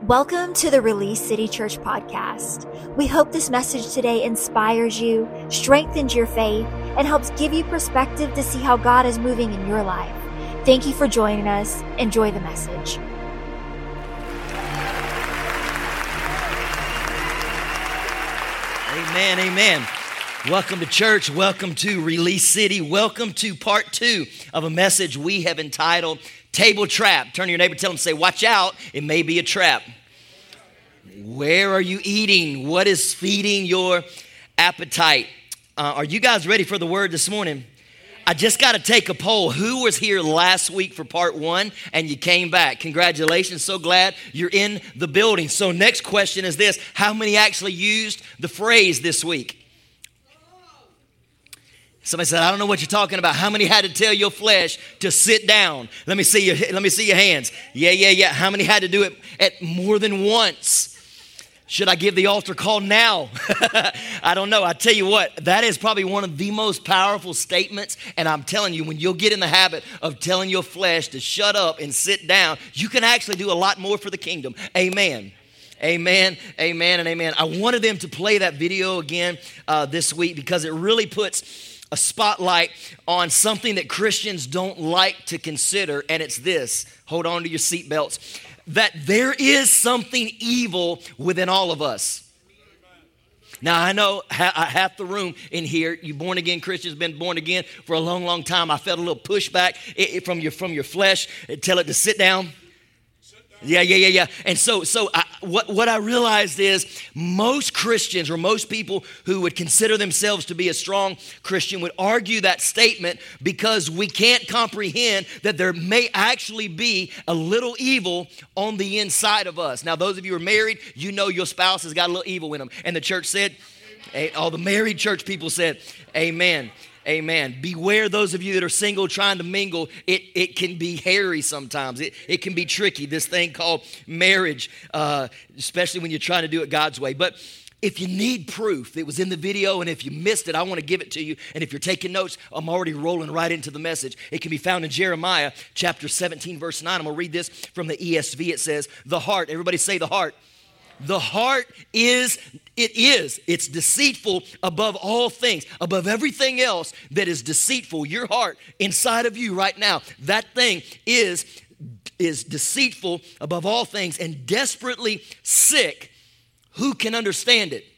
Welcome to the Release City Church podcast. We hope this message today inspires you, strengthens your faith, and helps give you perspective to see how God is moving in your life. Thank you for joining us. Enjoy the message. Amen, amen. Welcome to church. Welcome to Release City. Welcome to part 2 of a message we have entitled Table Trap. Turn to your neighbor and tell them, say, watch out, it may be a trap. Where are you eating? What is feeding your appetite? Are you guys ready for the word this morning? I just got to take a poll. Who was here last week for part 1 and you came back? Congratulations. So glad you're in the building. So next question is this. How many actually used the phrase this week? Somebody said, I don't know what you're talking about. How many had to tell your flesh to sit down? Let me see your hands. Yeah. How many had to do it at more than once? Should I give the altar call now? I don't know. I tell you what, that is probably one of the most powerful statements. And I'm telling you, when you'll get in the habit of telling your flesh to shut up and sit down, you can actually do a lot more for the kingdom. Amen. Amen, amen, and amen. I wanted them to play that video again this week because it really puts a spotlight on something that Christians don't like to consider, and it's this. Hold on to your seatbelts. That there is something evil within all of us. Now, I know half the room in here, you born again Christians, been born again for a long, long time. I felt a little pushback from your flesh. Tell it to sit down. Yeah. And so what I realized is most Christians or most people who would consider themselves to be a strong Christian would argue that statement because we can't comprehend that there may actually be a little evil on the inside of us. Now, those of you who are married, you know your spouse has got a little evil in them. And the church said, all the married church people said, amen. Amen. Beware those of you that are single trying to mingle. It can be hairy sometimes. It can be tricky, this thing called marriage, especially when you're trying to do it God's way. But if you need proof, it was in the video, and if you missed it, I want to give it to you. And if you're taking notes, I'm already rolling right into the message. It can be found in Jeremiah chapter 17, verse 9. I'm going to read this from the ESV. It says, the heart. Everybody say the heart. The heart it's deceitful above all things, above everything else that is deceitful. Your heart inside of you right now, that thing is deceitful above all things and desperately sick. Who can understand it?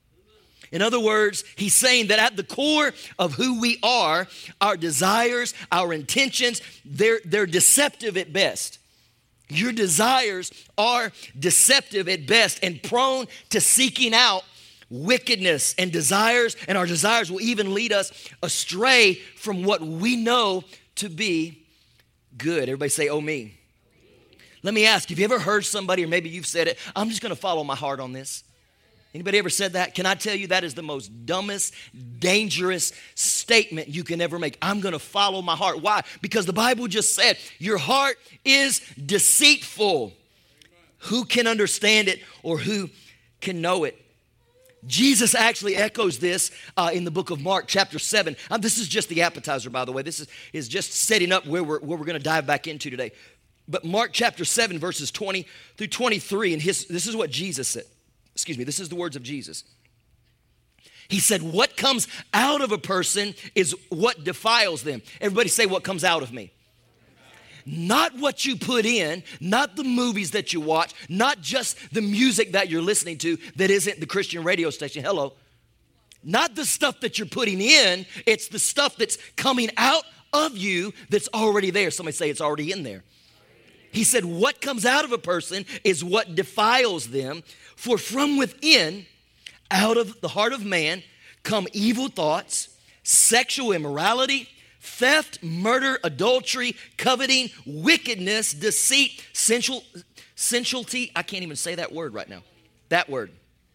In other words, he's saying that at the core of who we are, our desires, our intentions, they're deceptive at best. Your desires are deceptive at best and prone to seeking out wickedness and desires, and our desires will even lead us astray from what we know to be good. Everybody say, oh me. Let me ask, have you ever heard somebody, or maybe you've said it, I'm just going to follow my heart on this? Anybody ever said that? Can I tell you that is the most dumbest, dangerous statement you can ever make. I'm going to follow my heart. Why? Because the Bible just said your heart is deceitful. Who can understand it or who can know it? Jesus actually echoes this in the book of Mark chapter 7. This is just the appetizer, by the way. This is just setting up where we're going to dive back into today. But Mark chapter 7 verses 20 through 23, and this is what Jesus said. This is the words of Jesus. He said, what comes out of a person is what defiles them. Everybody say, what comes out of me? Not what you put in, not the movies that you watch, not just the music that you're listening to that isn't the Christian radio station. Hello. Not the stuff that you're putting in, it's the stuff that's coming out of you that's already there. Somebody say it's already in there. He said, what comes out of a person is what defiles them. For from within, out of the heart of man, come evil thoughts, sexual immorality, theft, murder, adultery, coveting, wickedness, deceit, sensuality. I can't even say that word right now. That word.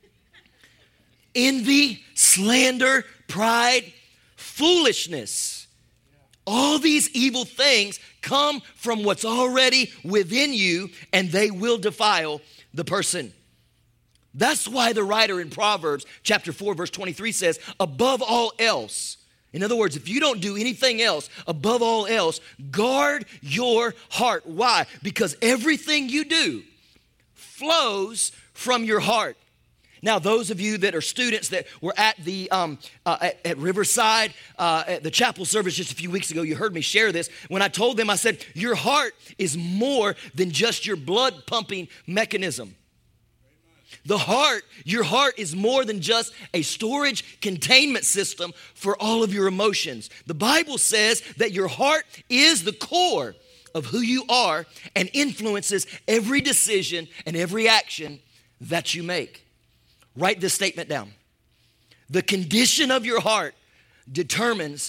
Envy, slander, pride, foolishness. All these evil things come from what's already within you, and they will defile the person. That's why the writer in Proverbs chapter 4, verse 23 says, above all else, in other words, if you don't do anything else, above all else, guard your heart. Why? Because everything you do flows from your heart. Now, those of you that are students that were at the at Riverside, at the chapel service just a few weeks ago, you heard me share this. When I told them, I said, your heart is more than just your blood pumping mechanism. The heart, your heart is more than just a storage containment system for all of your emotions. The Bible says that your heart is the core of who you are and influences every decision and every action that you make. Write this statement down. The condition of your heart determines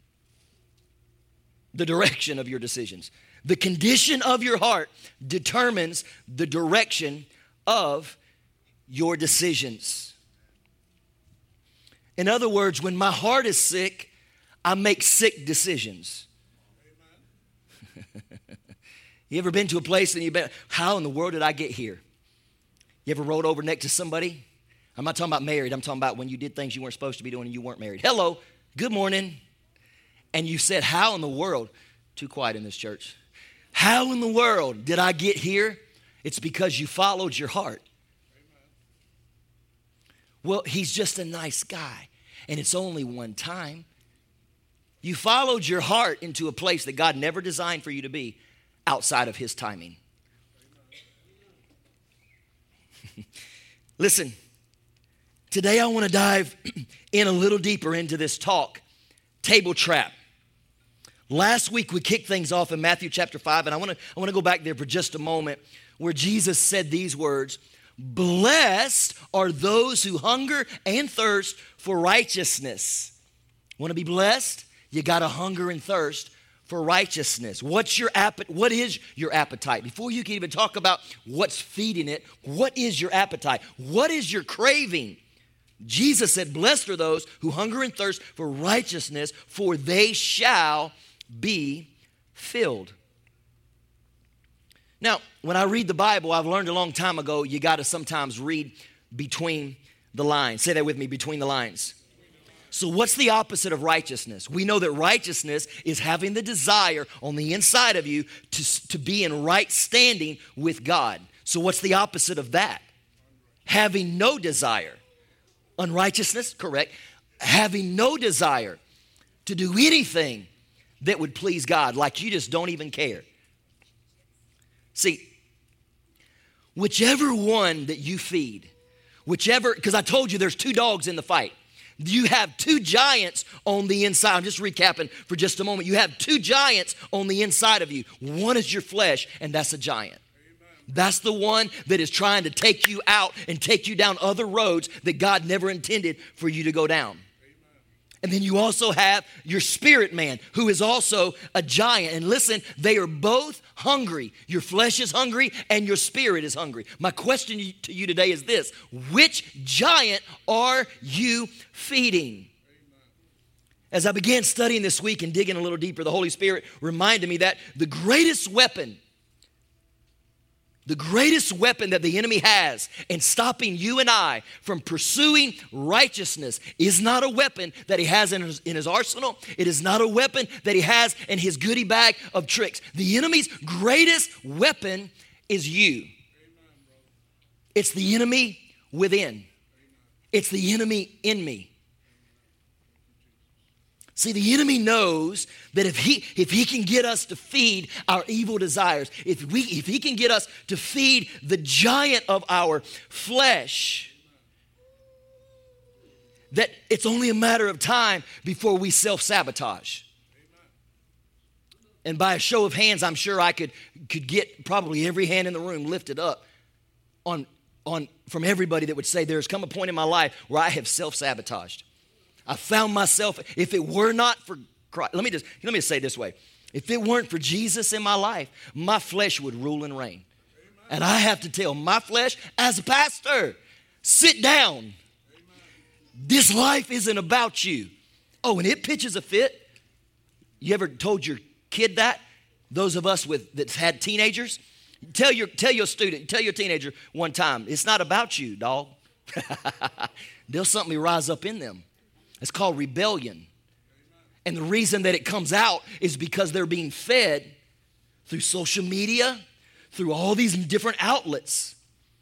the direction of your decisions. The condition of your heart determines the direction of your decisions. In other words, when my heart is sick, I make sick decisions. You ever been to a place and you've been, how in the world did I get here? You ever rolled over next to somebody? I'm not talking about married. I'm talking about when you did things you weren't supposed to be doing and you weren't married. Hello, good morning. And you said, how in the world? Too quiet in this church. How in the world did I get here? It's because you followed your heart. Well, he's just a nice guy, and it's only one time. You followed your heart into a place that God never designed for you to be outside of his timing. Listen, today I want to dive in a little deeper into this talk, table trap. Last week we kicked things off in Matthew chapter 5, and I want to go back there for just a moment where Jesus said these words, blessed are those who hunger and thirst for righteousness. Want to be blessed? You got to hunger and thirst for righteousness. What is your appetite? Before you can even talk about what's feeding it, what is your appetite? What is your craving? Jesus said, blessed are those who hunger and thirst for righteousness, for they shall be filled. Now, when I read the Bible, I've learned a long time ago, you got to sometimes read between the lines. Say that with me, between the lines. So what's the opposite of righteousness? We know that righteousness is having the desire on the inside of you to be in right standing with God. So what's the opposite of that? Having no desire. Unrighteousness, correct. Having no desire to do anything that would please God, like you just don't even care. See, whichever one that you feed, because I told you there's two dogs in the fight. You have two giants on the inside. I'm just recapping for just a moment. You have two giants on the inside of you. One is your flesh, and that's a giant. That's the one that is trying to take you out and take you down other roads that God never intended for you to go down. And then you also have your spirit man, who is also a giant. And listen, they are both hungry. Your flesh is hungry and your spirit is hungry. My question to you today is this: which giant are you feeding? As I began studying this week and digging a little deeper, the Holy Spirit reminded me that the greatest weapon that the enemy has in stopping you and I from pursuing righteousness is not a weapon that he has in his arsenal. It is not a weapon that he has in his goodie bag of tricks. The enemy's greatest weapon is you. It's the enemy within. It's the enemy in me. See, the enemy knows that if he can get us to feed our evil desires, if he can get us to feed the giant of our flesh, that it's only a matter of time before we self-sabotage. And by a show of hands, I'm sure I could get probably every hand in the room lifted up from everybody that would say there's come a point in my life where I have self-sabotaged. I found myself, if it were not for Christ, let me just say it this way. If it weren't for Jesus in my life, my flesh would rule and reign. Amen. And I have to tell my flesh, as a pastor, sit down. Amen. This life isn't about you. Oh, and it pitches a fit. You ever told your kid that? Those of us that's had teenagers, tell your teenager one time, it's not about you, dog. There's something rise up in them. It's called rebellion. And the reason that it comes out is because they're being fed through social media, through all these different outlets.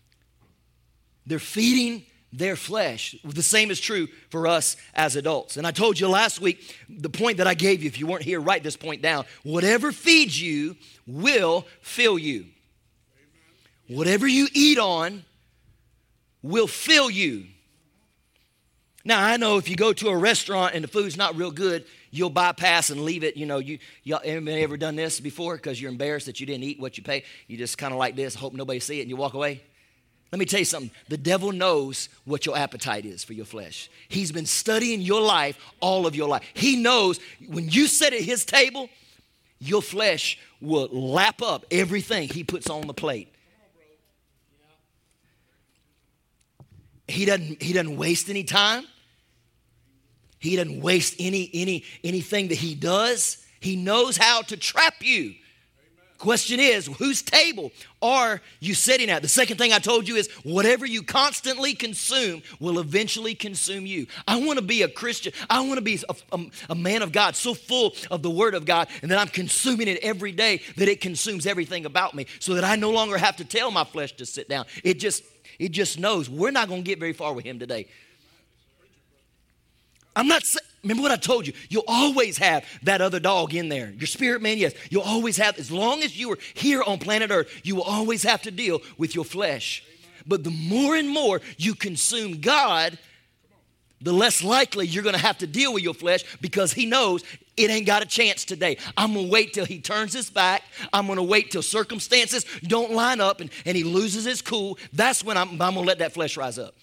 They're feeding their flesh. The same is true for us as adults. And I told you last week, the point that I gave you, if you weren't here, write this point down. Whatever feeds you will fill you. Whatever you eat on will fill you. Now, I know if you go to a restaurant and the food's not real good, you'll bypass and leave it. You know, y'all ever done this before because you're embarrassed that you didn't eat what you paid? You just kind of like this, hope nobody see it, and you walk away. Let me tell you something. The devil knows what your appetite is for your flesh. He's been studying your life all of your life. He knows when you sit at his table, your flesh will lap up everything he puts on the plate. He doesn't waste any time. He doesn't waste anything that he does. He knows how to trap you. Question is, whose table are you sitting at? The second thing I told you is whatever you constantly consume will eventually consume you. I want to be a Christian. I want to be a man of God, so full of the Word of God, and that I'm consuming it every day, that it consumes everything about me, so that I no longer have to tell my flesh to sit down. It just knows we're not going to get very far with him today. Remember what I told you. You'll always have that other dog in there. Your spirit man, yes. You'll always have, as long as you are here on planet Earth, you will always have to deal with your flesh. But the more and more you consume God, the less likely you're going to have to deal with your flesh, because he knows it ain't got a chance today. I'm going to wait till he turns his back. I'm going to wait till circumstances don't line up and he loses his cool. That's when I'm going to let that flesh rise up.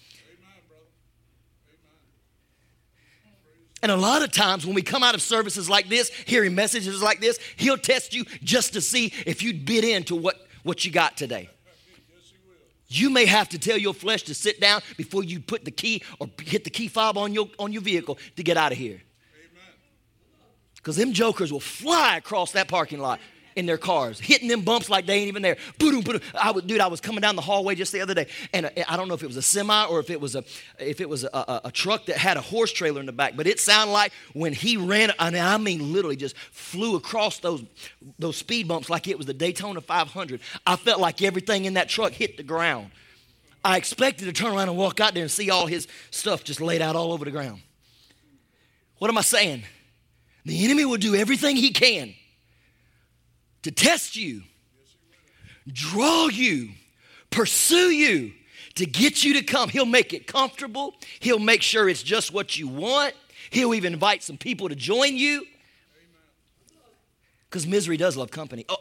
And a lot of times when we come out of services like this, hearing messages like this, he'll test you just to see if you'd bit into what you got today. You may have to tell your flesh to sit down before you put the key or hit the key fob on your vehicle to get out of here. Because them jokers will fly across that parking lot in their cars, hitting them bumps like they ain't even there. Boom, boom. I was coming down the hallway just the other day, and I don't know if it was a semi or if it was a truck that had a horse trailer in the back, but it sounded like when he ran, and I mean literally just flew across those speed bumps like it was the Daytona 500. I felt like everything in that truck hit the ground. I expected to turn around and walk out there and see all his stuff just laid out all over the ground. What am I saying? The enemy will do everything he can to test you, draw you, pursue you, to get you to come. He'll make it comfortable. He'll make sure it's just what you want. He'll even invite some people to join you. Because misery does love company. Oh.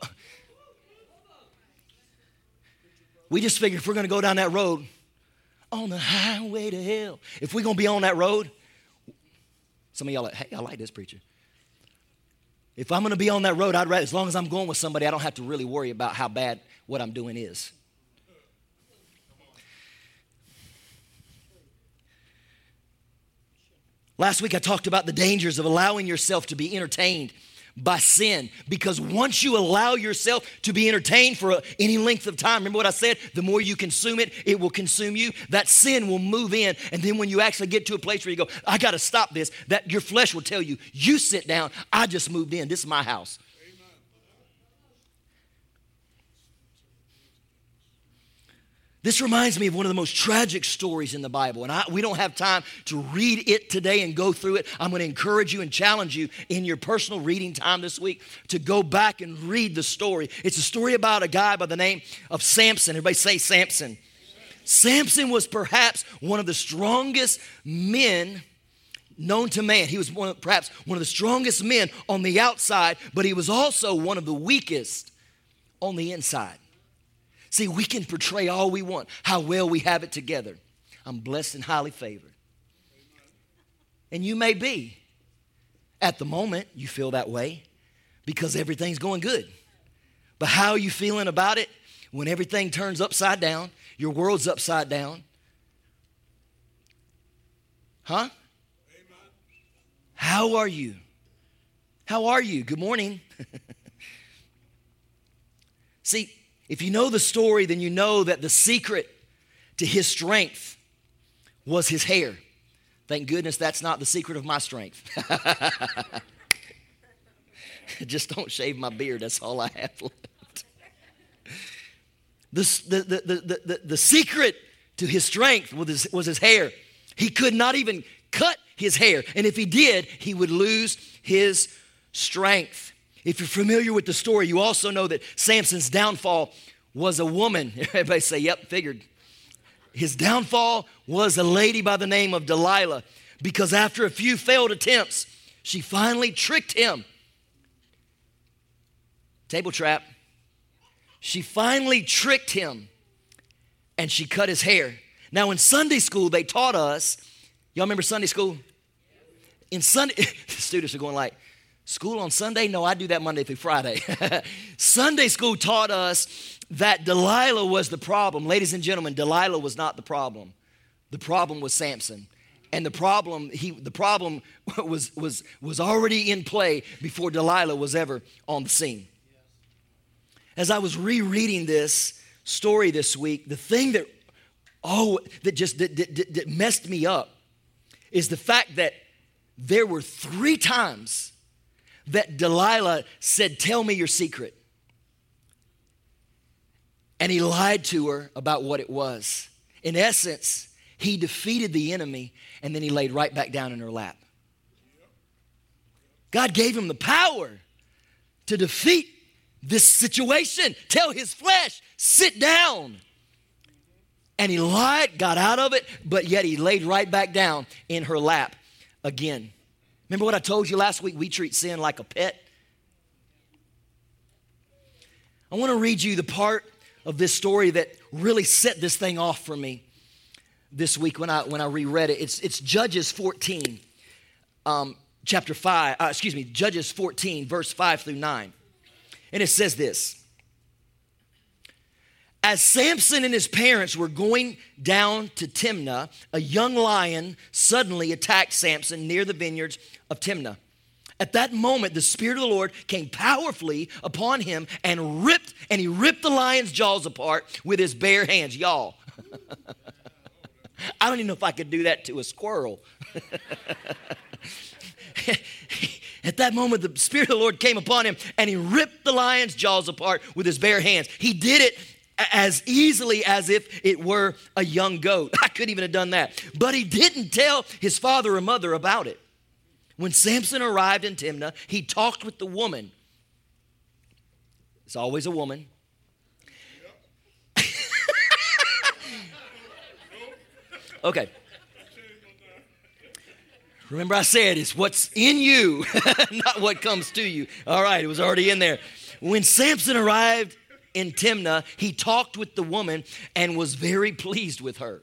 We just figure if we're going to go down that road, on the highway to hell, if we're going to be on that road, some of y'all are like, hey, I like this preacher. If I'm going to be on that road, I'd rather, as long as I'm going with somebody, I don't have to really worry about how bad what I'm doing is. Last week I talked about the dangers of allowing yourself to be entertained by sin, because once you allow yourself to be entertained for any length of time, remember what I said? The more you consume it, it will consume you. That sin will move in, and then when you actually get to a place where you go, I got to stop this, that your flesh will tell you, you sit down, I just moved in, this is my house. This reminds me of one of the most tragic stories in the Bible, and we don't have time to read it today and go through it. I'm going to encourage you and challenge you in your personal reading time this week to go back and read the story. It's a story about a guy by the name of Samson. Everybody say Samson. Samson was perhaps one of the strongest men known to man. He was perhaps one of the strongest men on the outside, but he was also one of the weakest on the inside. See, we can portray all we want, how well we have it together. I'm blessed and highly favored. And you may be. At the moment, you feel that way because everything's going good. But how are you feeling about it when everything turns upside down, your world's upside down? Huh? How are you? How are you? Good morning. See, if you know the story, then you know that the secret to his strength was his hair. Thank goodness that's not the secret of my strength. Just don't shave my beard. That's all I have left. The secret to his strength was his hair. He could not even cut his hair. And if he did, he would lose his strength. If you're familiar with the story, you also know that Samson's downfall was a woman. Everybody say, yep, figured. His downfall was a lady by the name of Delilah, because after a few failed attempts, she finally tricked him. Table trap. She finally tricked him, and she cut his hair. Now, in Sunday school, they taught us, y'all remember Sunday school? In Sunday, the students are going like, school on Sunday? No, I do that Monday through Friday. Sunday school taught us that Delilah was the problem. Ladies and gentlemen, Delilah was not the problem. The problem was Samson. And the problem was already in play before Delilah was ever on the scene. As I was rereading this story this week, the thing that messed me up is the fact that there were 3 times that Delilah said, tell me your secret. And he lied to her about what it was. In essence, he defeated the enemy, and then he laid right back down in her lap. God gave him the power to defeat this situation. Tell his flesh, sit down. And he lied, got out of it, but yet he laid right back down in her lap again. Remember what I told you last week? We treat sin like a pet. I want to read you the part of this story that really set this thing off for me this week when I reread it. It's Judges 14, Judges 14, verse 5 through 9. And it says this. As Samson and his parents were going down to Timnah, a young lion suddenly attacked Samson near the vineyards of Timnah. At that moment, the Spirit of the Lord came powerfully upon him and he ripped the lion's jaws apart with his bare hands. Y'all, I don't even know if I could do that to a squirrel. At that moment, the Spirit of the Lord came upon him and he ripped the lion's jaws apart with his bare hands. He did it as easily as if it were a young goat. I couldn't even have done that. But he didn't tell his father or mother about it. When Samson arrived in Timnah, he talked with the woman. It's always a woman. Okay. Remember I said it's what's in you, not what comes to you. All right, it was already in there. When Samson arrived in Timnah, he talked with the woman and was very pleased with her.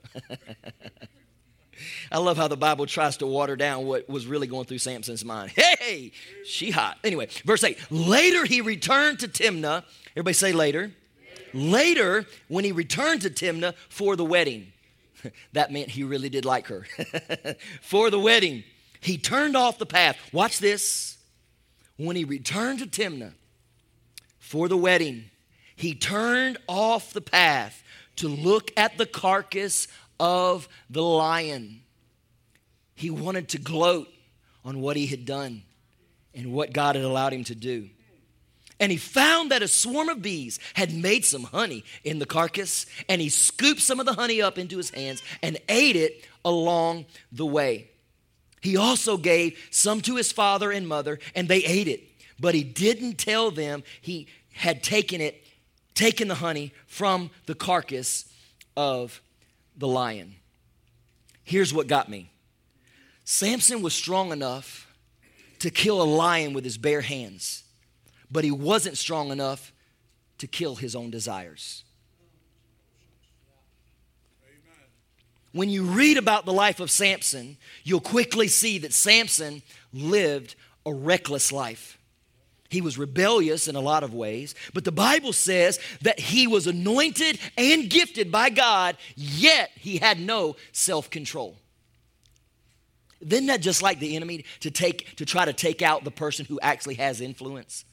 I love how the Bible tries to water down what was really going through Samson's mind. Hey, she hot. Anyway, verse 8. Later he returned to Timnah. Everybody say later. Later, when he returned to Timnah for the wedding. That meant he really did like her. For the wedding, he turned off the path. Watch this. When he returned to Timnah for the wedding, he turned off the path to look at the carcass of the lion. He wanted to gloat on what he had done and what God had allowed him to do. And he found that a swarm of bees had made some honey in the carcass, and he scooped some of the honey up into his hands and ate it along the way. He also gave some to his father and mother, and they ate it. But he didn't tell them he had taken the honey from the carcass of the lion. Here's what got me. Samson was strong enough to kill a lion with his bare hands, but he wasn't strong enough to kill his own desires. When you read about the life of Samson, you'll quickly see that Samson lived a reckless life. He was rebellious in a lot of ways, but the Bible says that he was anointed and gifted by God, yet he had no self-control. Isn't that just like the enemy to try to take out the person who actually has influence?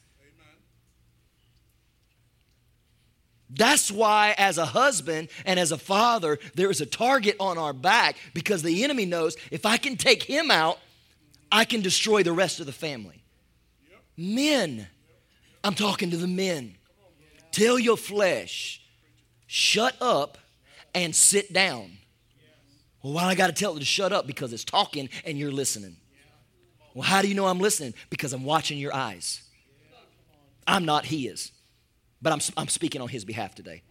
That's why as a husband and as a father, there is a target on our back, because the enemy knows if I can take him out, I can destroy the rest of the family. Men, I'm talking to the men. Tell your flesh, shut up and sit down. Well, why I got to tell it to shut up? Because it's talking and you're listening. Well, how do you know I'm listening? Because I'm watching your eyes. I'm not, he is. But I'm speaking on his behalf today.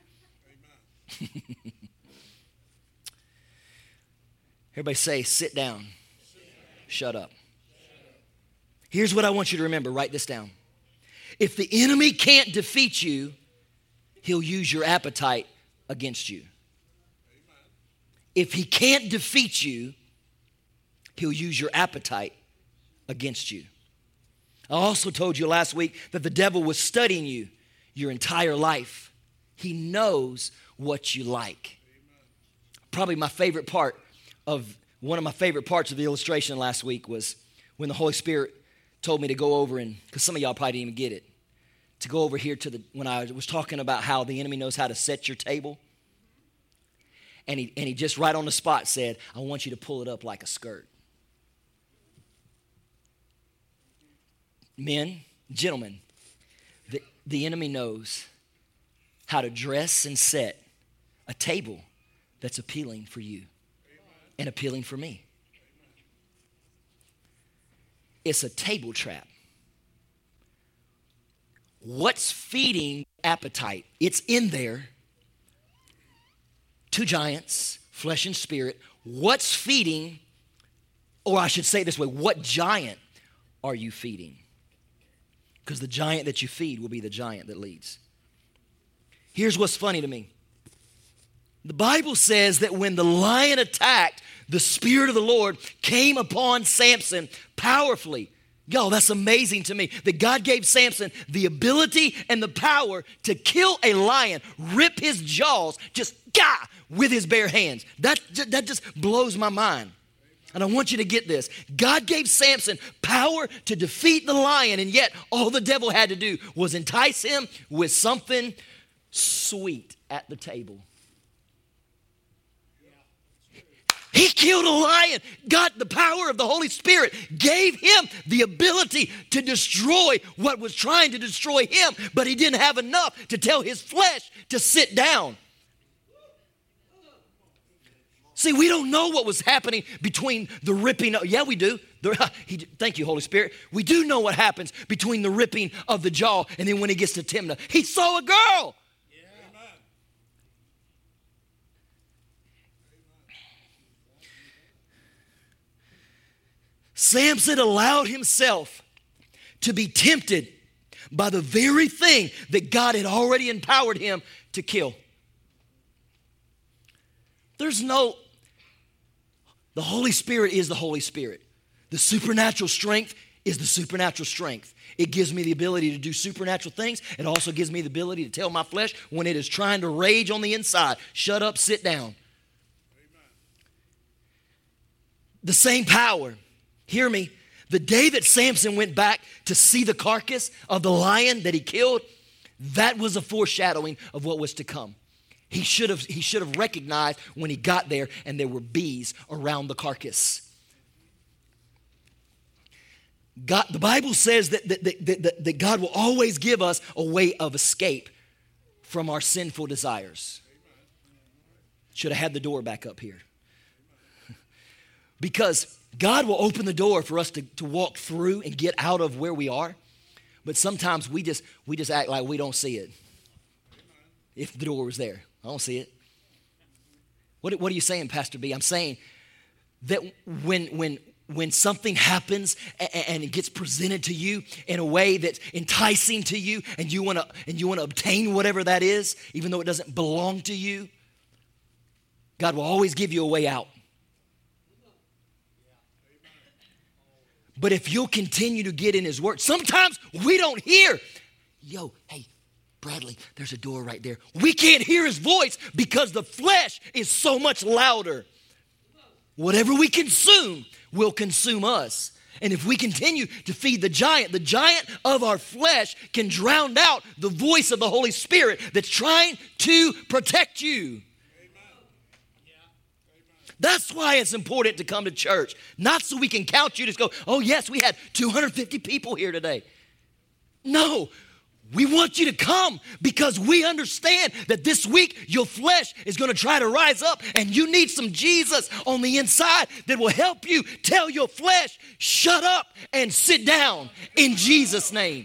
Everybody say, sit down. Shut up. Here's what I want you to remember. Write this down. If the enemy can't defeat you, he'll use your appetite against you. If he can't defeat you, he'll use your appetite against you. I also told you last week that the devil was studying you your entire life. He knows what you like. Probably one of my favorite parts of the illustration last week was when the Holy Spirit told me to go over and, because some of y'all probably didn't even get it, to go over here when I was talking about how the enemy knows how to set your table. And he just right on the spot said, I want you to pull it up like a skirt. Men, gentlemen, the enemy knows how to dress and set a table that's appealing for you and appealing for me. It's a table trap. What's feeding appetite? It's in there. Two giants, flesh and spirit. What's feeding, or I should say it this way, what giant are you feeding? Because the giant that you feed will be the giant that leads. Here's what's funny to me. The Bible says that when the lion attacked, the Spirit of the Lord came upon Samson powerfully. Yo, that's amazing to me that God gave Samson the ability and the power to kill a lion, rip his jaws, just with his bare hands. That just blows my mind. And I want you to get this. God gave Samson power to defeat the lion, and yet all the devil had to do was entice him with something sweet at the table. He killed a lion. God, the power of the Holy Spirit, gave him the ability to destroy what was trying to destroy him, but he didn't have enough to tell his flesh to sit down. See, we don't know what was happening between the ripping. Yeah, we do. Thank you, Holy Spirit. We do know what happens between the ripping of the jaw and then when he gets to Timnah. He saw a girl. Samson allowed himself to be tempted by the very thing that God had already empowered him to kill. The Holy Spirit is the Holy Spirit. The supernatural strength is the supernatural strength. It gives me the ability to do supernatural things. It also gives me the ability to tell my flesh when it is trying to rage on the inside, shut up, sit down. Amen. The same power. Hear me. The day that Samson went back to see the carcass of the lion that he killed, that was a foreshadowing of what was to come. He should have recognized when he got there and there were bees around the carcass. God, the Bible says that God will always give us a way of escape from our sinful desires. Should have had the door back up here. Because God will open the door for us to walk through and get out of where we are. But sometimes we just act like we don't see it. If the door was there. I don't see it. What are you saying, Pastor B? I'm saying that when something happens and it gets presented to you in a way that's enticing to you and you want to obtain whatever that is, even though it doesn't belong to you, God will always give you a way out. But if you'll continue to get in his word, sometimes we don't hear, hey, Bradley, there's a door right there. We can't hear his voice because the flesh is so much louder. Whatever we consume will consume us. And if we continue to feed the giant of our flesh can drown out the voice of the Holy Spirit that's trying to protect you. That's why it's important to come to church. Not so we can count you, just go, oh yes, we had 250 people here today. No, We want you to come because we understand that this week your flesh is going to try to rise up and you need some Jesus on the inside that will help you tell your flesh, shut up and sit down in Jesus' name.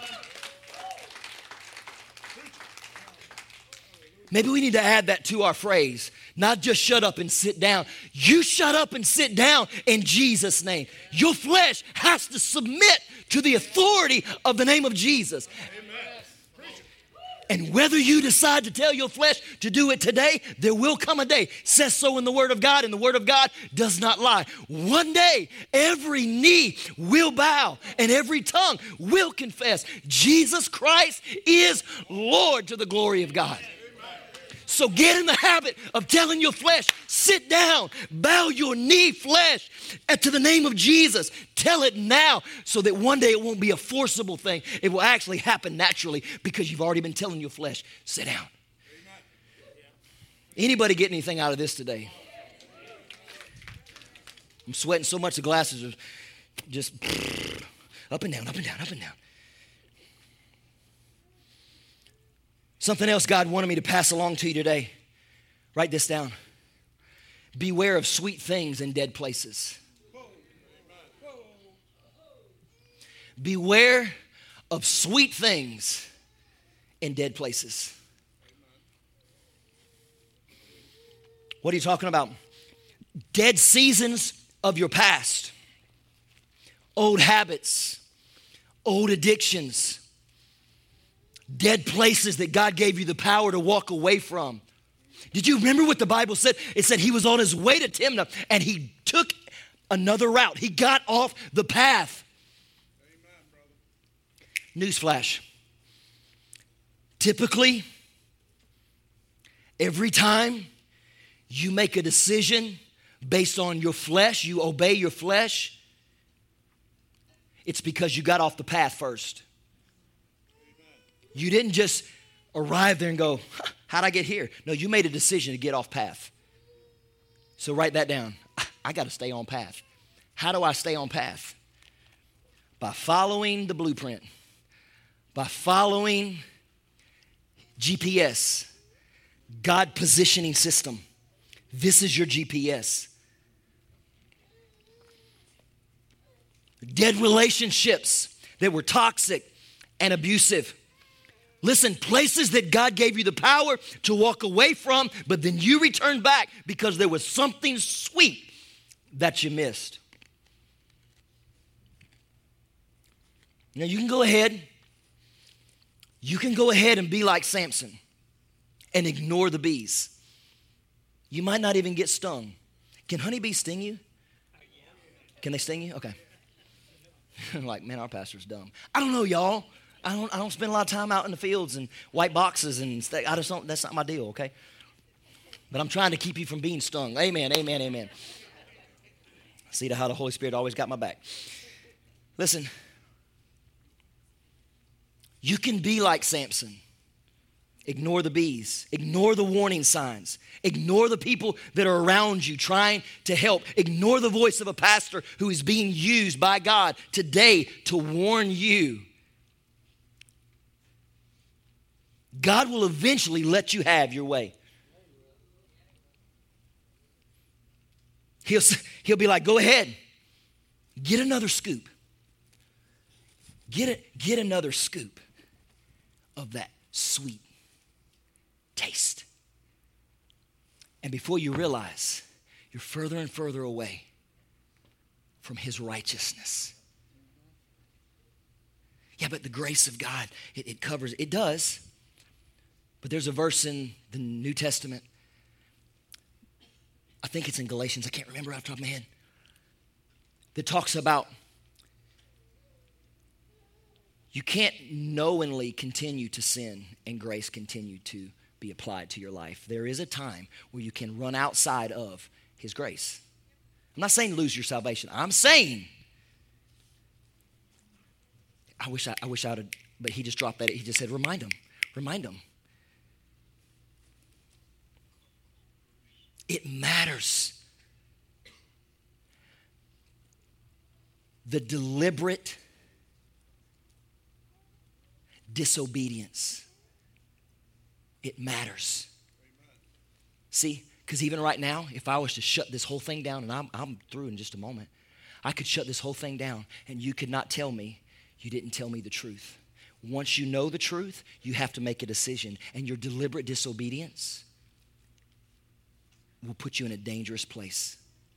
Maybe we need to add that to our phrase. Not just shut up and sit down. You shut up and sit down in Jesus' name. Your flesh has to submit to the authority of the name of Jesus. And whether you decide to tell your flesh to do it today, there will come a day. Says so in the Word of God, and the Word of God does not lie. One day, every knee will bow and every tongue will confess Jesus Christ is Lord to the glory of God. So get in the habit of telling your flesh, sit down, bow your knee, flesh, to the name of Jesus. Tell it now so that one day it won't be a forcible thing. It will actually happen naturally because you've already been telling your flesh, sit down. Anybody get anything out of this today? I'm sweating so much the glasses are just up and down, up and down, up and down. Something else God wanted me to pass along to you today. Write this down. Beware of sweet things in dead places. Beware of sweet things in dead places. What are you talking about? Dead seasons of your past. Old habits. Old addictions. Dead places that God gave you the power to walk away from. Did you remember what the Bible said? It said he was on his way to Timnah and he took another route. He got off the path. Amen, newsflash. Typically, every time you make a decision based on your flesh, you obey your flesh, it's because you got off the path first. You didn't just arrive there and go, how'd I get here? No, you made a decision to get off path. So write that down. I got to stay on path. How do I stay on path? By following the blueprint. By following GPS, God positioning system. This is your GPS. Dead relationships that were toxic and abusive. Listen, places that God gave you the power to walk away from, but then you returned back because there was something sweet that you missed. Now you can go ahead and be like Samson and ignore the bees. You might not even get stung. Can honeybees sting you? Can they sting you? Okay. Like, man, our pastor's dumb. I don't know, y'all. I don't spend a lot of time out in the fields and white boxes and I just don't, that's not my deal, okay? But I'm trying to keep you from being stung. Amen, amen, amen. See how the Holy Spirit always got my back. Listen, you can be like Samson. Ignore the bees. Ignore the warning signs. Ignore the people that are around you trying to help. Ignore the voice of a pastor who is being used by God today to warn you. God will eventually let you have your way. He'll be like, go ahead, get another scoop. Get another scoop of that sweet taste. And before you realize, you're further and further away from his righteousness. Yeah, but the grace of God, it covers, it does. But there's a verse in the New Testament, I think it's in Galatians, I can't remember off the top of my head, that talks about you can't knowingly continue to sin and grace continue to be applied to your life. There is a time where you can run outside of his grace. I'm not saying lose your salvation. I'm saying, I wish I would have, but he just dropped that. He just said, remind them. It matters. The deliberate disobedience. It matters. See, because even right now, if I was to shut this whole thing down, and I'm through in just a moment, I could shut this whole thing down, and you could not tell me you didn't tell me the truth. Once you know the truth, you have to make a decision, and your deliberate disobedience will put you in a dangerous place.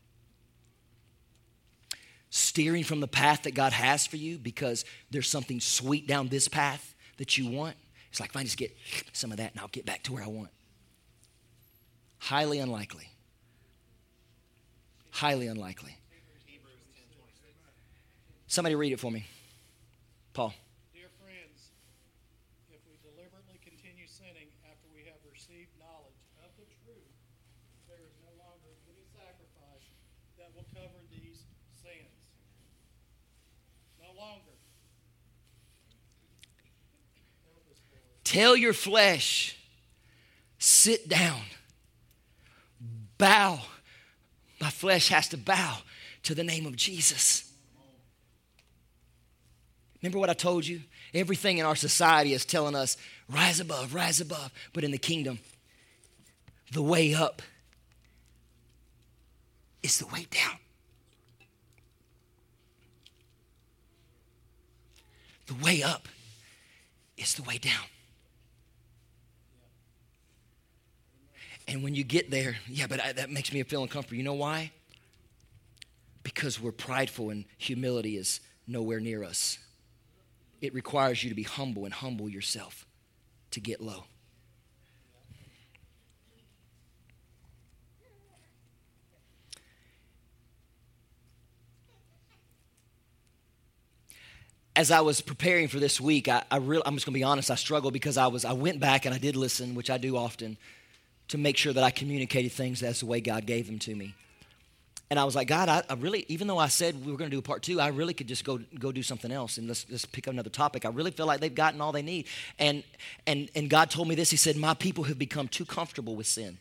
Steering from the path that God has for you because there's something sweet down this path that you want. It's like, if I just get some of that and I'll get back to where I want. Highly unlikely. Highly unlikely. Somebody read it for me. Paul. Dear friends, if we deliberately continue sinning after we have received knowledge of the truth, there is no longer any sacrifice that will cover these sins. No longer. Tell your flesh, sit down, bow. My flesh has to bow to the name of Jesus. Remember what I told you? Everything in our society is telling us, rise above, rise above. But in the kingdom, the way up is the way down. The way up is the way down. And when you get there, that makes me feel uncomfortable. You know why? Because we're prideful and humility is nowhere near us. It requires you to be humble and humble yourself to get low. As I was preparing for this week, I'm just going to be honest, I struggled because I went back and I did listen, which I do often, to make sure that I communicated things as the way God gave them to me. And I was like, God, I really, even though I said we were going to do a part 2, I really could just go do something else and let's pick up another topic. I really feel like they've gotten all they need. And God told me this. He said, my people have become too comfortable with sin.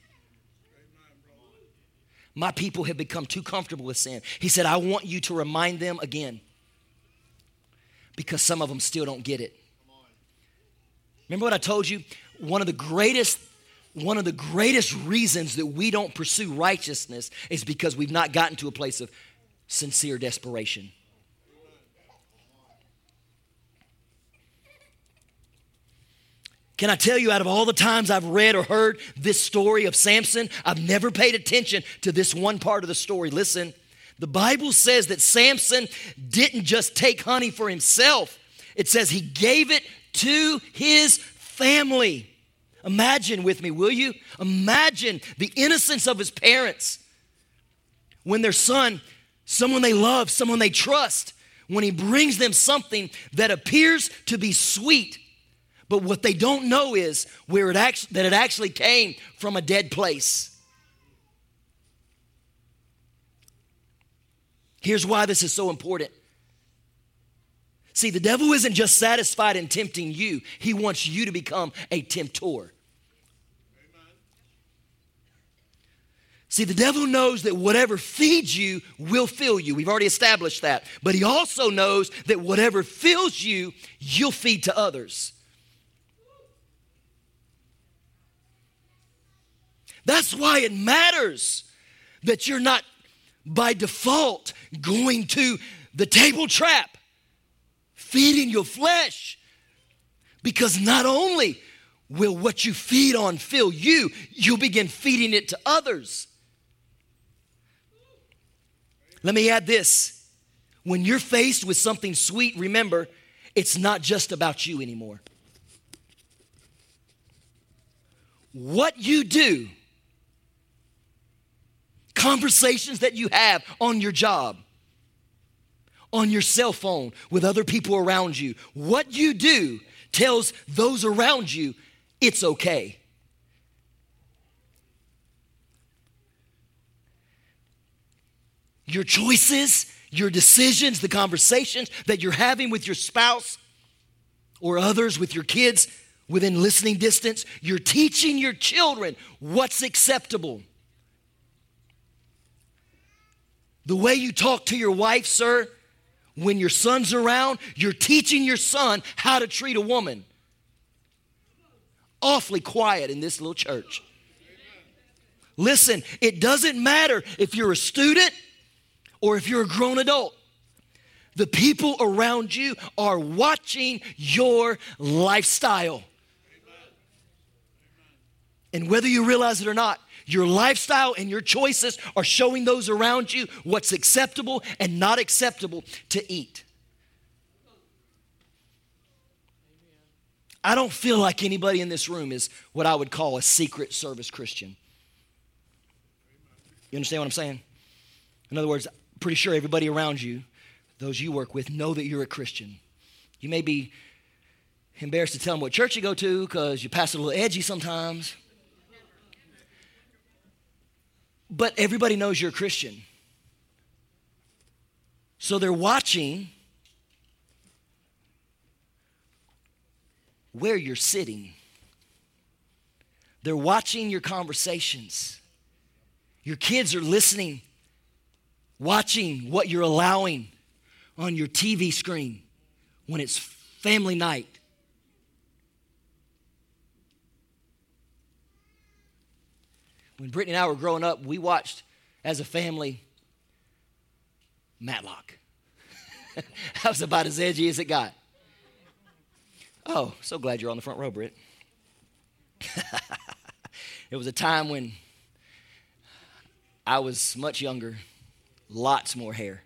My people have become too comfortable with sin. He said, I want you to remind them again because some of them still don't get it. Remember what I told you? One of the greatest reasons that we don't pursue righteousness is because we've not gotten to a place of sincere desperation. Can I tell you, out of all the times I've read or heard this story of Samson, I've never paid attention to this one part of the story. Listen, the Bible says that Samson didn't just take honey for himself. It says he gave it to his family. Imagine with me, will you? Imagine the innocence of his parents when their son, someone they love, someone they trust, when he brings them something that appears to be sweet, but what they don't know is that it actually came from a dead place. Here's why this is so important. See, the devil isn't just satisfied in tempting you. He wants you to become a tempter. See, the devil knows that whatever feeds you will fill you. We've already established that. But he also knows that whatever fills you, you'll feed to others. That's why it matters that you're not by default going to the table trap, feeding your flesh. Because not only will what you feed on fill you, you'll begin feeding it to others. Let me add this. When you're faced with something sweet, remember, it's not just about you anymore. What you do, conversations that you have on your job, on your cell phone, with other people around you, what you do tells those around you it's okay. Your choices, your decisions, the conversations that you're having with your spouse or others, with your kids within listening distance, you're teaching your children what's acceptable. The way you talk to your wife, sir, when your son's around, you're teaching your son how to treat a woman. awfully quiet in this little church. Listen, it doesn't matter if you're a student or if you're a grown adult. The people around you are watching your lifestyle. And whether you realize it or not, your lifestyle and your choices are showing those around you what's acceptable and not acceptable to eat. I don't feel like anybody in this room is what I would call a secret service Christian. You understand what I'm saying? In other words, I'm pretty sure everybody around you, those you work with, know that you're a Christian. You may be embarrassed to tell them what church you go to because you pass a little edgy sometimes. But everybody knows you're a Christian. So they're watching where you're sitting. They're watching your conversations. Your kids are listening, watching what you're allowing on your TV screen when it's family night. When Brittany and I were growing up, we watched, as a family, Matlock. That was about as edgy as it got. Oh, so glad you're on the front row, Britt. It was a time when I was much younger, lots more hair.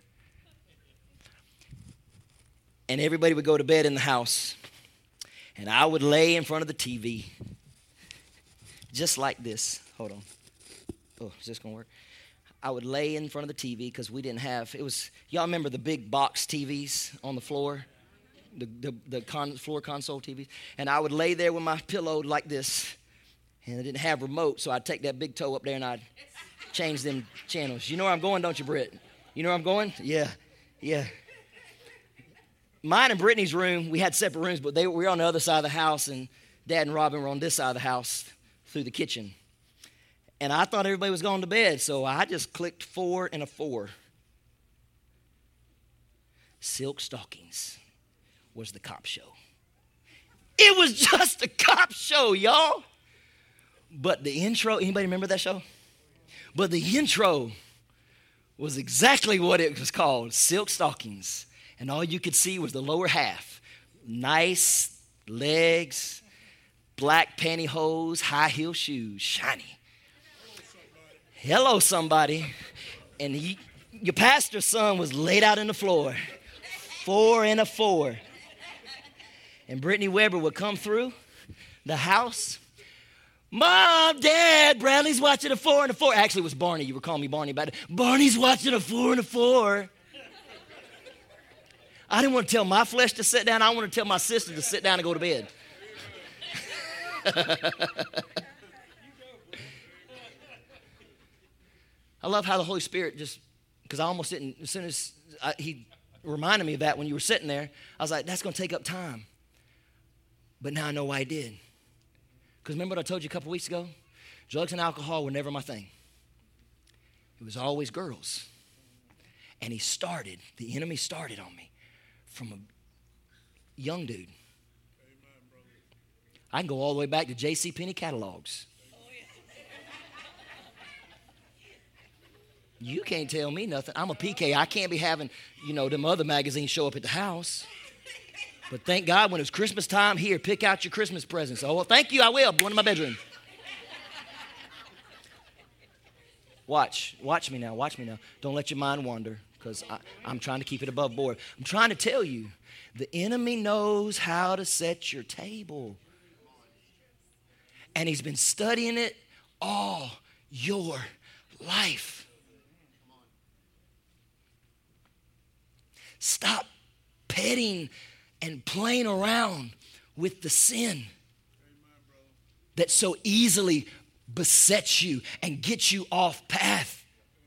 And everybody would go to bed in the house, and I would lay in front of the TV, just like this. Hold on. Oh, is this going to work? I would lay in front of the TV because we didn't have, y'all remember the big box TVs on the floor? The floor console TVs? And I would lay there with my pillow like this, and I didn't have remote, so I'd take that big toe up there and I'd change them channels. You know where I'm going, don't you, Britt? You know where I'm going? Yeah. Mine and Brittany's room, we had separate rooms, but we were on the other side of the house, and Dad and Robin were on this side of the house through the kitchen. And I thought everybody was going to bed, so I just clicked 4 and a 4. Silk Stockings was the cop show. It was just a cop show, y'all. But the intro, anybody remember that show? But the intro was exactly what it was called, Silk Stockings. And all you could see was the lower half. Nice legs, black pantyhose, high heel shoes, shiny. Hello, somebody. And your pastor's son was laid out on the floor, 4 and a 4. And Brittany Weber would come through the house. Mom, Dad, Bradley's watching a 4 and a 4. Actually, it was Barney. You were calling me Barney about it. Barney's watching a 4 and a 4. I didn't want to tell my flesh to sit down. I wanted to tell my sister to sit down and go to bed. I love how the Holy Spirit because I almost didn't, as soon as he reminded me of that when you were sitting there, I was like, that's going to take up time. But now I know why he did. Because remember what I told you a couple weeks ago? Drugs and alcohol were never my thing. It was always girls. And the enemy started on me from a young dude. I can go all the way back to J.C. Penney catalogs. You can't tell me nothing. I'm a PK. I can't be having, them other magazines show up at the house. But thank God when it's Christmas time, here, pick out your Christmas presents. Oh, well, thank you, I will. I'm going to my bedroom. Watch me now. Don't let your mind wander because I'm trying to keep it above board. I'm trying to tell you, the enemy knows how to set your table. And he's been studying it all your life. Stop petting and playing around with the sin that so easily besets you and gets you off path.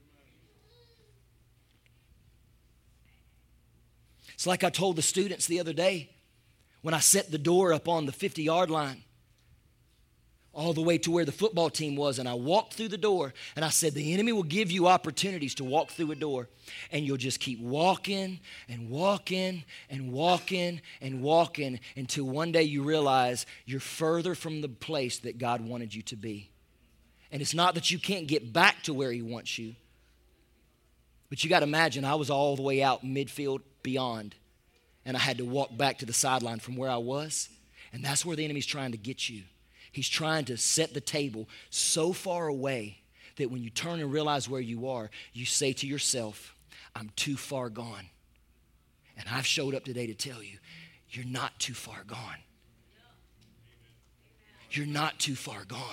It's like I told the students the other day when I set the door up on the 50-yard line. all the way to where the football team was, and I walked through the door, and I said, the enemy will give you opportunities to walk through a door, and you'll just keep walking and walking and walking and walking until one day you realize you're further from the place that God wanted you to be. And it's not that you can't get back to where he wants you, but you got to imagine I was all the way out midfield beyond, and I had to walk back to the sideline from where I was, and that's where the enemy's trying to get you. He's trying to set the table so far away that when you turn and realize where you are, you say to yourself, I'm too far gone. And I've showed up today to tell you, you're not too far gone. You're not too far gone.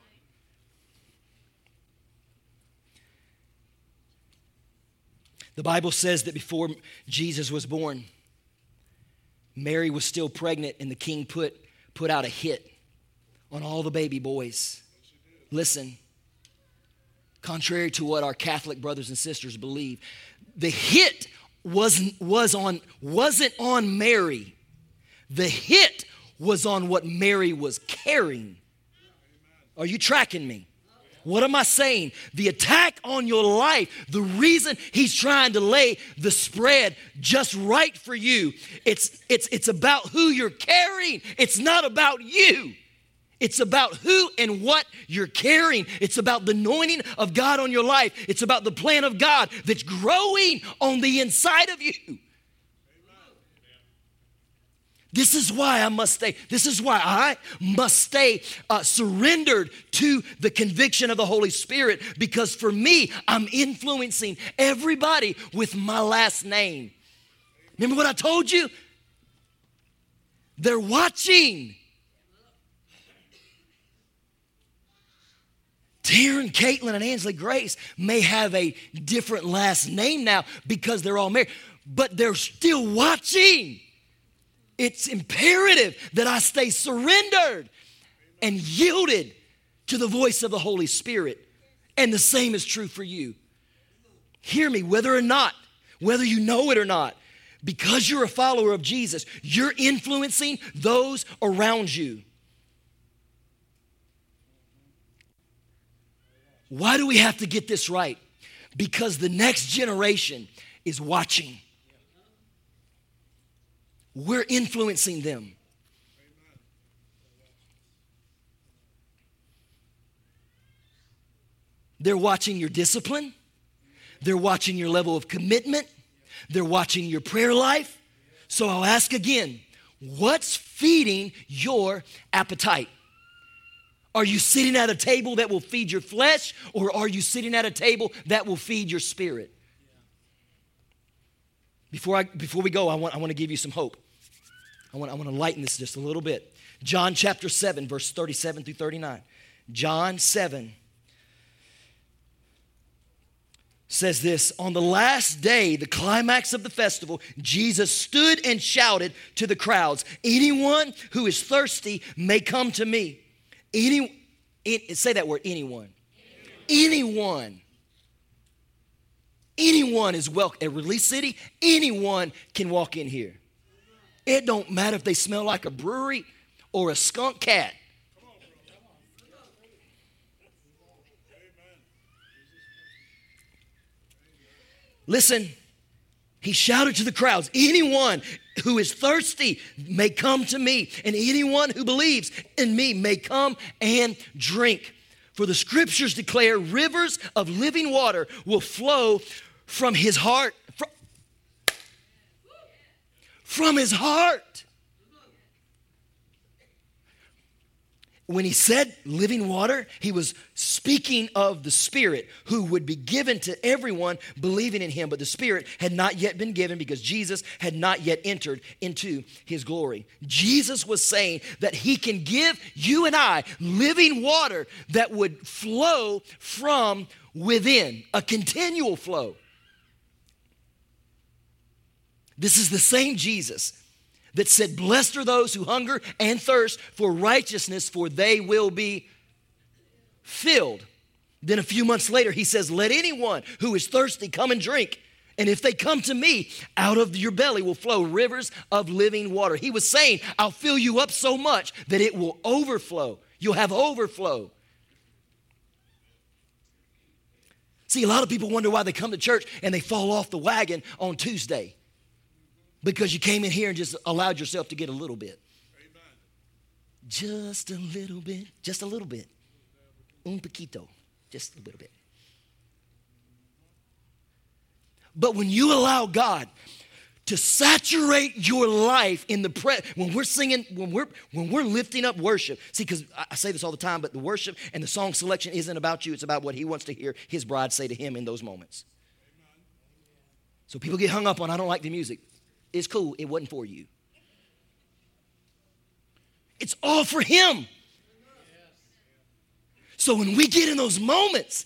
The Bible says that before Jesus was born, Mary was still pregnant, and the king put out a hit on all the baby boys. Listen, contrary to what our Catholic brothers and sisters believe, the hit wasn't on Mary. The hit was on what Mary was carrying. Are you tracking me? What am I saying? The attack on your life, the reason he's trying to lay the spread just right for you, it's about who you're carrying. It's not about you. It's about who and what you're carrying. It's about the anointing of God on your life. It's about the plan of God that's growing on the inside of you. This is why I must stay. This is why I must stay surrendered to the conviction of the Holy Spirit, because for me, I'm influencing everybody with my last name. Remember what I told you? They're watching. Taryn, Caitlin, and Ansley Grace may have a different last name now because they're all married, but they're still watching. It's imperative that I stay surrendered and yielded to the voice of the Holy Spirit. And the same is true for you. Hear me, whether you know it or not, because you're a follower of Jesus, you're influencing those around you. Why do we have to get this right? Because the next generation is watching. We're influencing them. They're watching your discipline. They're watching your level of commitment. They're watching your prayer life. So I'll ask again, what's feeding your appetite? Are you sitting at a table that will feed your flesh, or are you sitting at a table that will feed your spirit? Before we go, I want to give you some hope. I want to lighten this just a little bit. John chapter 7, verse 37 through 39. John 7 says this: on the last day, the climax of the festival, Jesus stood and shouted to the crowds, anyone who is thirsty may come to me. Say that word, anyone. Anyone is welcome. At Release City, anyone can walk in here. It don't matter if they smell like a brewery or a skunk cat. Listen, he shouted to the crowds, anyone who is thirsty may come to me, and anyone who believes in me may come and drink. For the scriptures declare rivers of living water will flow from his heart. From his heart. When he said living water, he was speaking of the Spirit who would be given to everyone believing in him. But the Spirit had not yet been given because Jesus had not yet entered into his glory. Jesus was saying that he can give you and I living water that would flow from within, a continual flow. This is the same Jesus that said, blessed are those who hunger and thirst for righteousness, for they will be filled. Then a few months later, he says, let anyone who is thirsty come and drink. And if they come to me, out of your belly will flow rivers of living water. He was saying, I'll fill you up so much that it will overflow. You'll have overflow. See, a lot of people wonder why they come to church and they fall off the wagon on Tuesday. Because you came in here and just allowed yourself to get a little bit. Amen. Just a little bit. Just a little bit. Un poquito. Just a little bit. But when you allow God to saturate your life in the when we're singing, when we're lifting up worship. See, because I say this all the time, but the worship and the song selection isn't about you. It's about what he wants to hear his bride say to him in those moments. Amen. So people get hung up on, I don't like the music. It's cool. It wasn't for you. It's all for him. So when we get in those moments,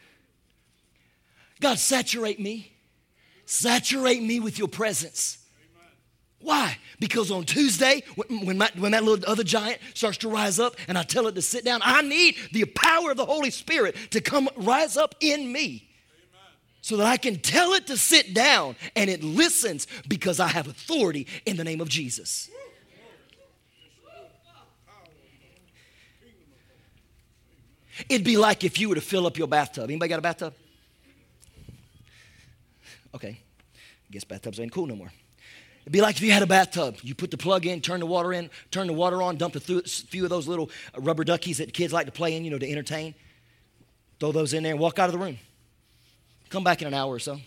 God, saturate me. Saturate me with your presence. Amen. Why? Because on Tuesday, when that little other giant starts to rise up and I tell it to sit down, I need the power of the Holy Spirit to come rise up in me. Amen. So that I can tell it to sit down and it listens because I have authority in the name of Jesus. It'd be like if you were to fill up your bathtub. Anybody got a bathtub? Okay, I guess bathtubs ain't cool no more. It'd be like if you had a bathtub. You put the plug in, turn the water on, dump a few of those little rubber duckies that kids like to play in, to entertain. Throw those in there and walk out of the room. Come back in an hour or so.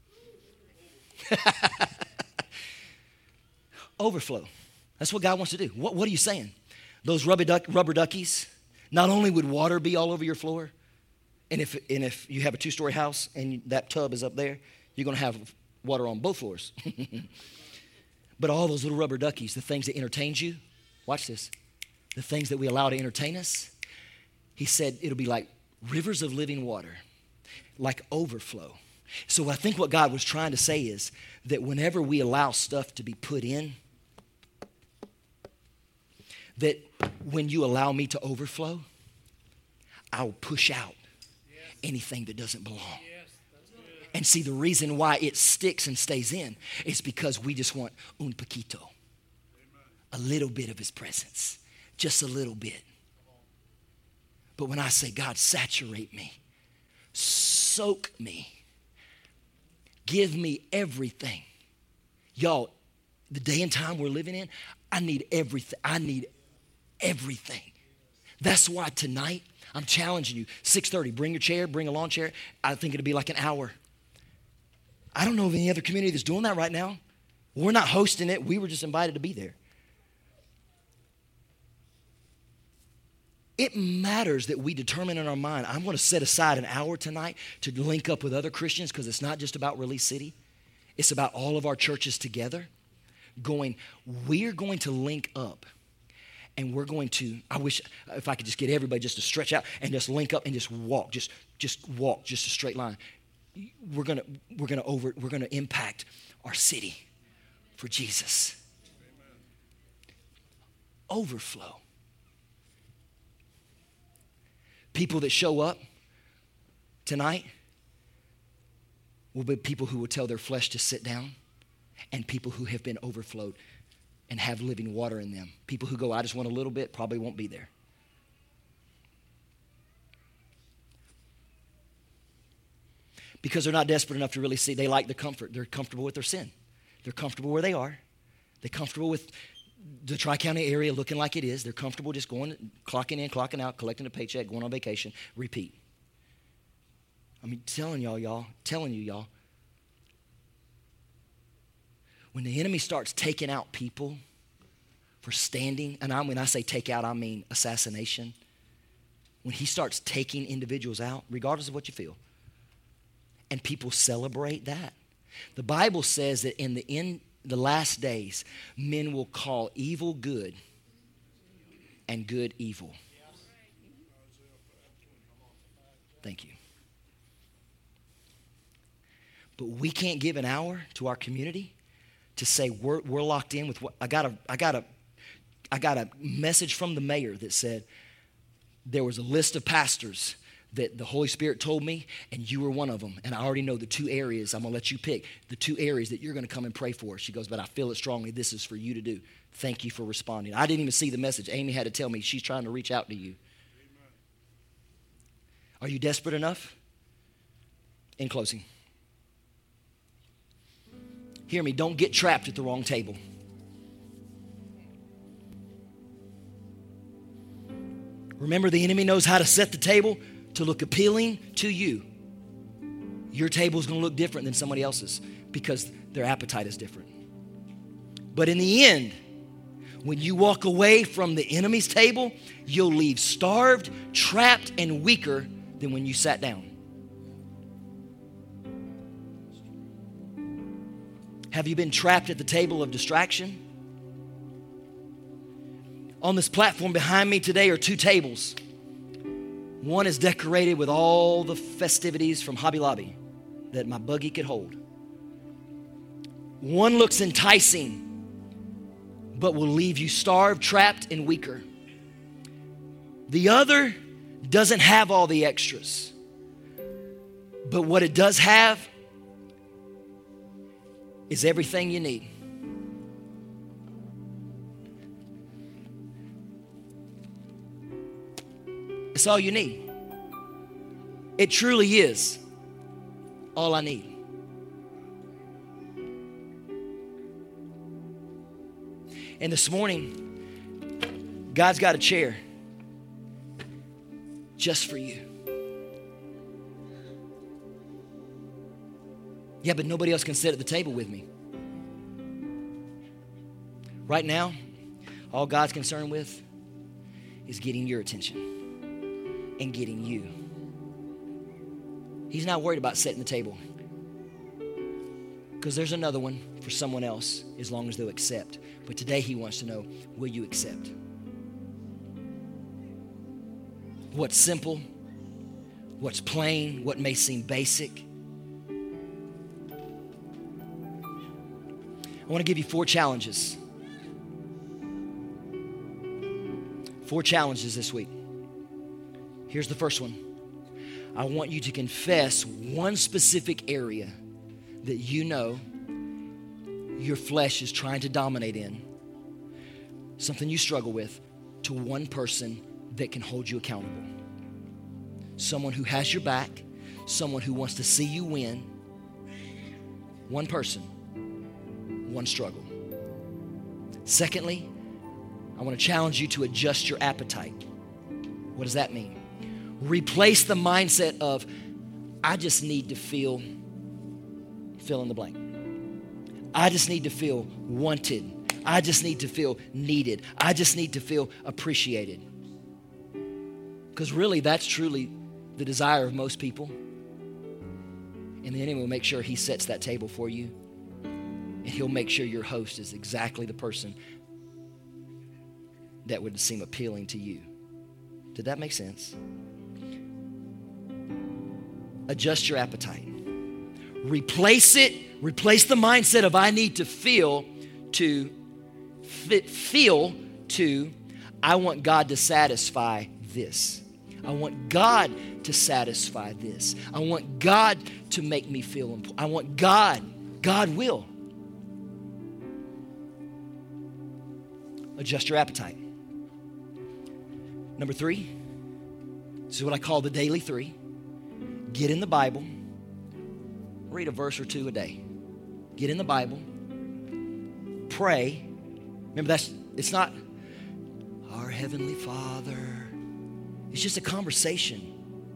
Overflow. That's what God wants to do. What are you saying? Those rubber duckies, not only would water be all over your floor, and if you have a 2-story house and that tub is up there, you're going to have water on both floors. But all those little rubber duckies, the things that entertain you, watch this, the things that we allow to entertain us, he said it'll be like rivers of living water, like overflow. So I think what God was trying to say is that whenever we allow stuff to be put in, that when you allow me to overflow, I'll push out anything that doesn't belong. And see, the reason why it sticks and stays in is because we just want un poquito, a little bit of his presence, just a little bit. But when I say, God, saturate me, soak me, give me everything. Y'all, the day and time we're living in, I need everything. I need everything. That's why tonight, I'm challenging you, 6:30, bring your chair, bring a lawn chair. I think it'll be like an hour. I don't know of any other community that's doing that right now. We're not hosting it. We were just invited to be there. It matters that we determine in our mind, I'm going to set aside an hour tonight to link up with other Christians because it's not just about Release City. It's about all of our churches together we're going to link up. And we're going to, I wish if I could just get everybody just to stretch out and just link up and just walk, just walk, just a straight line. We're gonna impact our city for Jesus. Amen. Overflow. People that show up tonight will be people who will tell their flesh to sit down, and people who have been overflowed and have living water in them. People who go, I just want a little bit, probably won't be there. Because they're not desperate enough to really see. They like the comfort. They're comfortable with their sin. They're comfortable where they are. They're comfortable with the Tri-County area looking like it is. They're comfortable just going, clocking in, clocking out, collecting a paycheck, going on vacation, repeat. Telling you, y'all. When the enemy starts taking out people for standing, and when I say take out, I mean assassination. When he starts taking individuals out, regardless of what you feel, and people celebrate that. The Bible says that in the last days, men will call evil good and good evil. Thank you. But we can't give an hour to our community to say we're locked in with what I got a message from the mayor that said there was a list of pastors that the Holy Spirit told me, and you were one of them. And I already know the 2 areas. I'm going to let you pick the 2 areas that you're going to come and pray for. She goes, but I feel it strongly. This is for you to do. Thank you for responding. I didn't even see the message. Amy had to tell me she's trying to reach out to you. Amen. Are you desperate enough? In closing, hear me. Don't get trapped at the wrong table. Remember, the enemy knows how to set the table to look appealing to you. Your table is going to look different than somebody else's because their appetite is different. But in the end, when you walk away from the enemy's table, you'll leave starved, trapped, and weaker than when you sat down. Have you been trapped at the table of distraction? On this platform behind me today are 2 tables. One is decorated with all the festivities from Hobby Lobby that my buggy could hold. One looks enticing, but will leave you starved, trapped, and weaker. The other doesn't have all the extras, but what it does have is everything you need. It's all you need. It truly is all I need. And this morning, God's got a chair just for you. Yeah, but nobody else can sit at the table with me. Right now, all God's concerned with is getting your attention and getting you. He's not worried about setting the table because there's another one for someone else as long as they'll accept. But today he wants to know, will you accept? What's simple, what's plain, what may seem basic. I want to give you 4 challenges. 4 challenges this week. Here's the first one. I want you to confess one specific area that you know your flesh is trying to dominate in, something you struggle with, to one person that can hold you accountable. Someone who has your back, someone who wants to see you win. One person, one struggle. Secondly, I want to challenge you to adjust your appetite. What does that mean? Replace the mindset of, I just need to fill in the blank. I just need to feel wanted. I just need to feel needed. I just need to feel appreciated. Because really, that's truly the desire of most people. And the enemy will make sure he sets that table for you. And he'll make sure your host is exactly the person that would seem appealing to you. Did that make sense? Adjust your appetite. Replace the mindset of I need to feel to I want God to satisfy this. I want God to satisfy this. I want God to make me feel important. I want God will. Adjust your appetite. Number 3, this is what I call the daily 3. Get in the Bible. Read a verse or 2 a day. Get in the Bible. Pray. Remember, it's not our Heavenly Father. It's just a conversation.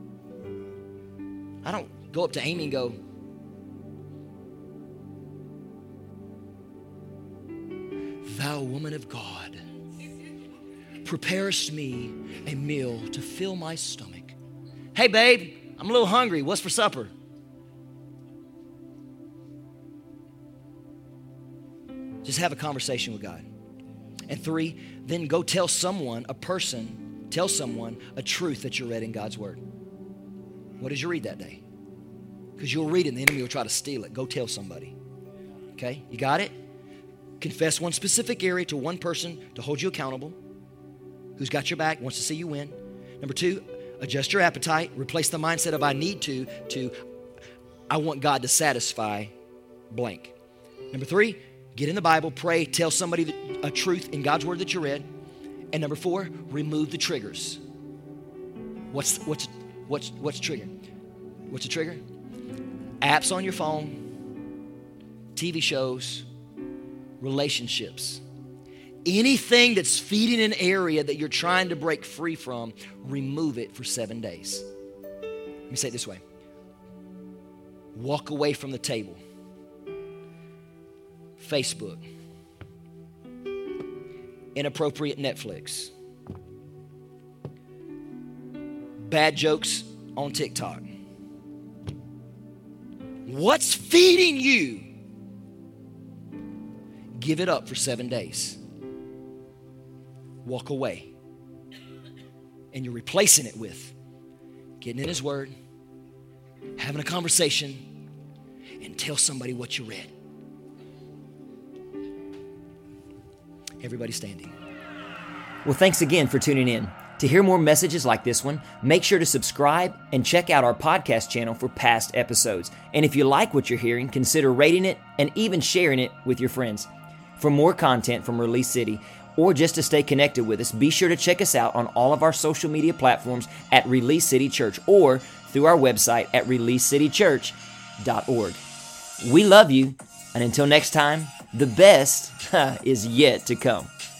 I don't go up to Amy and go, Thou woman of God, preparest me a meal to fill my stomach. Hey, babe, I'm a little hungry. What's for supper? Just have a conversation with God. And 3, then go tell someone, a truth that you read in God's Word. What did you read that day? Because you'll read it and the enemy will try to steal it. Go tell somebody. Okay, you got it? Confess one specific area to one person to hold you accountable, who's got your back, wants to see you win. Number 2, Adjust your appetite. Replace the mindset of I need to I want God to satisfy blank. Number 3, get in the Bible, pray, tell somebody a truth in God's word that you read. And number 4, remove the triggers. What's trigger? What's a trigger? Apps on your phone, TV shows, relationships. Anything that's feeding an area that you're trying to break free from, remove it for 7 days. Let me say it this way. Walk away from the table. Facebook. Inappropriate Netflix. Bad jokes on TikTok. What's feeding you? Give it up for 7 days. Walk away. And you're replacing it with getting in His Word, having a conversation, and tell somebody what you read. Everybody standing. Well, thanks again for tuning in. To hear more messages like this one, make sure to subscribe and check out our podcast channel for past episodes. And if you like what you're hearing, consider rating it and even sharing it with your friends. For more content from Release City, or just to stay connected with us, be sure to check us out on all of our social media platforms at Release City Church or through our website at releasecitychurch.org. We love you, and until next time, the best is yet to come.